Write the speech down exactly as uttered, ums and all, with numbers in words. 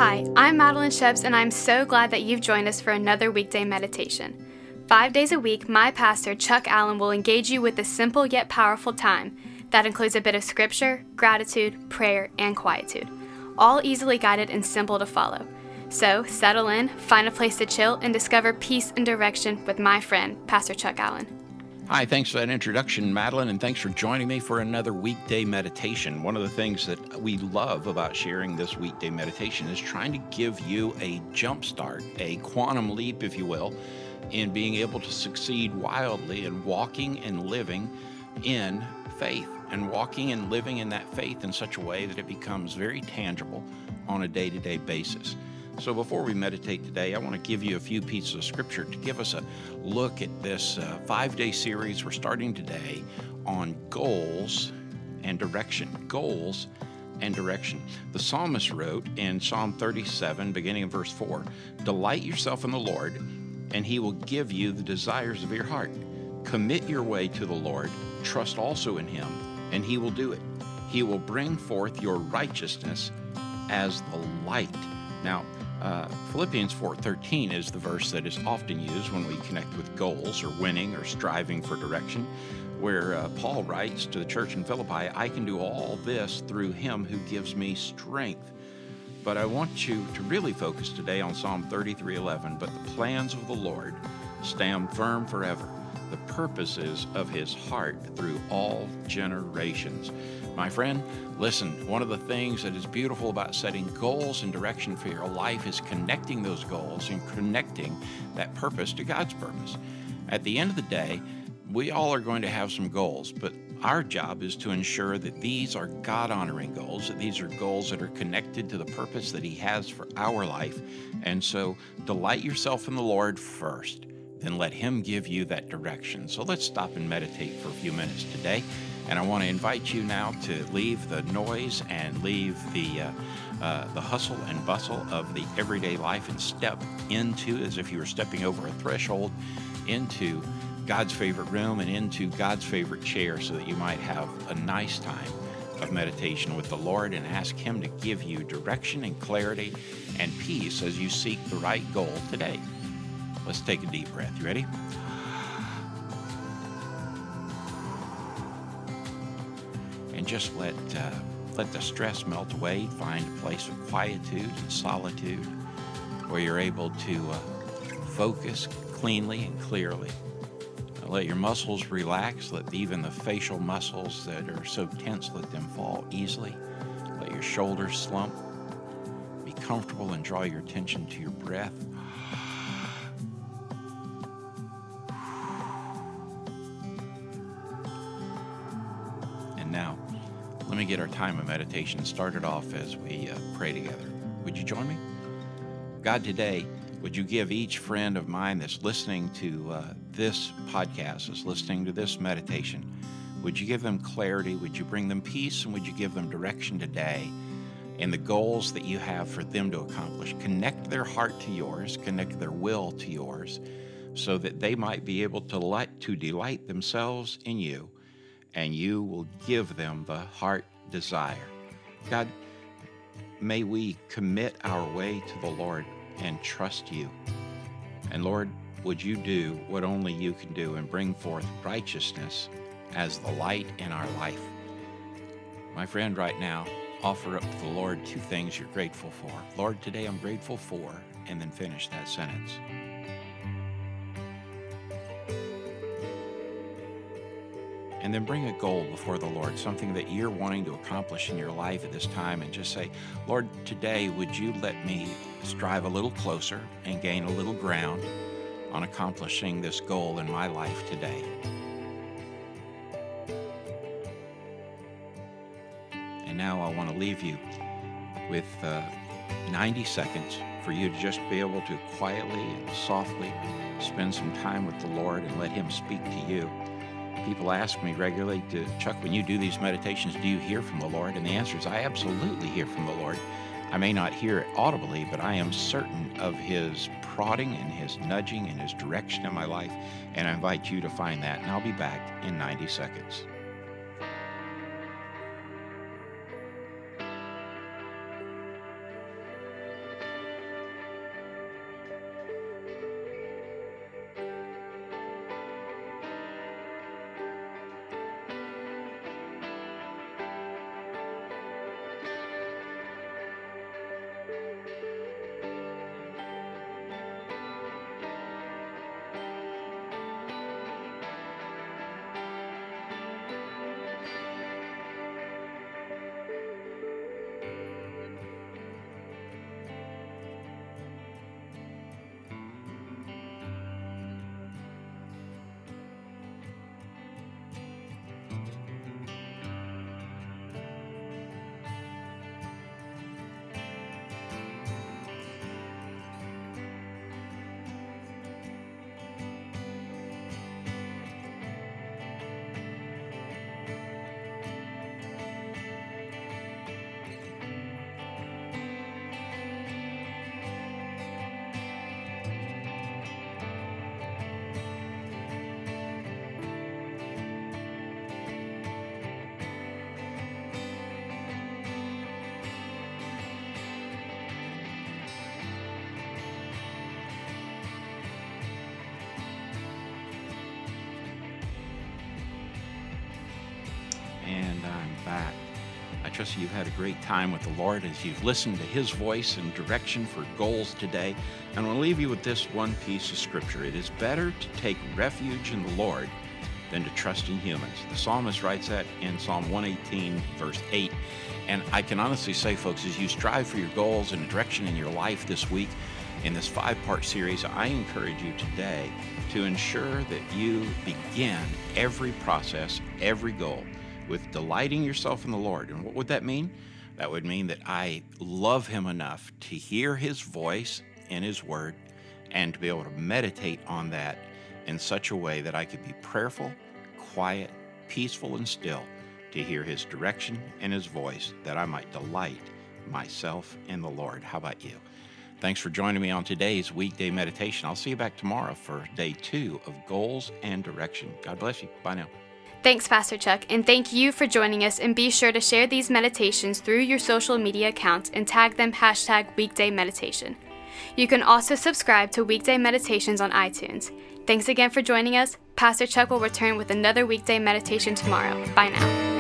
Hi, I'm Madeline Sheps, and I'm so glad that you've joined us for another weekday meditation. Five days a week, my pastor, Chuck Allen, will engage you with a simple yet powerful time that includes a bit of scripture, gratitude, prayer, and quietude, all easily guided and simple to follow. So settle in, find a place to chill, and discover peace and direction with my friend, Pastor Chuck Allen. Hi, thanks for that introduction, Madeline, and thanks for joining me for another weekday meditation. One of the things that we love about sharing this weekday meditation is trying to give you a jump start, a quantum leap, if you will, in being able to succeed wildly in walking and living in faith, and walking and living in that faith in such a way that it becomes very tangible on a day-to-day basis. So before we meditate today, I want to give you a few pieces of scripture to give us a look at this uh, five-day series we're starting today on goals and direction. Goals and direction. The psalmist wrote in Psalm thirty-seven, beginning in verse four, "Delight yourself in the Lord, and he will give you the desires of your heart. Commit your way to the Lord, trust also in him, and he will do it. He will bring forth your righteousness as the light." Now, uh, Philippians four thirteen is the verse that is often used when we connect with goals or winning or striving for direction, where uh, Paul writes to the church in Philippi, "I can do all this through him who gives me strength." But I want you to really focus today on Psalm thirty-three eleven, "But the plans of the Lord stand firm forever, the purposes of his heart through all generations." My friend, listen, one of the things that is beautiful about setting goals and direction for your life is connecting those goals and connecting that purpose to God's purpose. At the end of the day, we all are going to have some goals, but our job is to ensure that these are God-honoring goals, that these are goals that are connected to the purpose that he has for our life. And so delight yourself in the Lord first, then let him give you that direction. So let's stop and meditate for a few minutes today. And I want to invite you now to leave the noise and leave the uh, uh, the hustle and bustle of the everyday life and step into, as if you were stepping over a threshold, into God's favorite room and into God's favorite chair, so that you might have a nice time of meditation with the Lord and ask him to give you direction and clarity and peace as you seek the right goal today. Let's take a deep breath. You ready? And just let uh, let the stress melt away. Find a place of quietude and solitude where you're able to uh, focus cleanly and clearly. Uh, let your muscles relax. Let even the facial muscles that are so tense, let them fall easily. Let your shoulders slump. Be comfortable and draw your attention to your breath. And now, let me get our time of meditation started off as we uh, pray together. Would you join me? God, today, would you give each friend of mine that's listening to uh, this podcast, that's listening to this meditation, would you give them clarity? Would you bring them peace? And would you give them direction today in the goals that you have for them to accomplish? Connect their heart to yours, connect their will to yours, so that they might be able to let, to delight themselves in you, and you will give them the heart desire. God, may we commit our way to the Lord and trust you. And Lord, would you do what only you can do and bring forth righteousness as the light in our life. My friend, right now, offer up to the Lord two things you're grateful for. Lord, today I'm grateful for, and then finish that sentence. And then bring a goal before the Lord, something that you're wanting to accomplish in your life at this time, and just say, Lord, today would you let me strive a little closer and gain a little ground on accomplishing this goal in my life today. And now I want to leave you with uh, ninety seconds for you to just be able to quietly and softly spend some time with the Lord and let him speak to you. People ask me regularly, to, Chuck, when you do these meditations, do you hear from the Lord? And the answer is, I absolutely hear from the Lord. I may not hear it audibly, but I am certain of his prodding and his nudging and his direction in my life. And I invite you to find that. And I'll be back in ninety seconds. and I'm back. I trust you've had a great time with the Lord as you've listened to His voice and direction for goals today. And I want to leave you with this one piece of scripture. It is better to take refuge in the Lord than to trust in humans. The psalmist writes that in Psalm one eighteen, verse eight. And I can honestly say, folks, as you strive for your goals and direction in your life this week, in this five-part series, I encourage you today to ensure that you begin every process, every goal, with delighting yourself in the Lord. And what would that mean? That would mean that I love Him enough to hear His voice in His Word and to be able to meditate on that in such a way that I could be prayerful, quiet, peaceful, and still to hear His direction and His voice, that I might delight myself in the Lord. How about you? Thanks for joining me on today's weekday meditation. I'll see you back tomorrow for day two of Goals and Direction. God bless you. Bye now. Thanks, Pastor Chuck, and thank you for joining us, and be sure to share these meditations through your social media accounts and tag them hashtag weekday meditation. You can also subscribe to Weekday Meditations on iTunes. Thanks again for joining us. Pastor Chuck will return with another weekday meditation tomorrow. Bye now.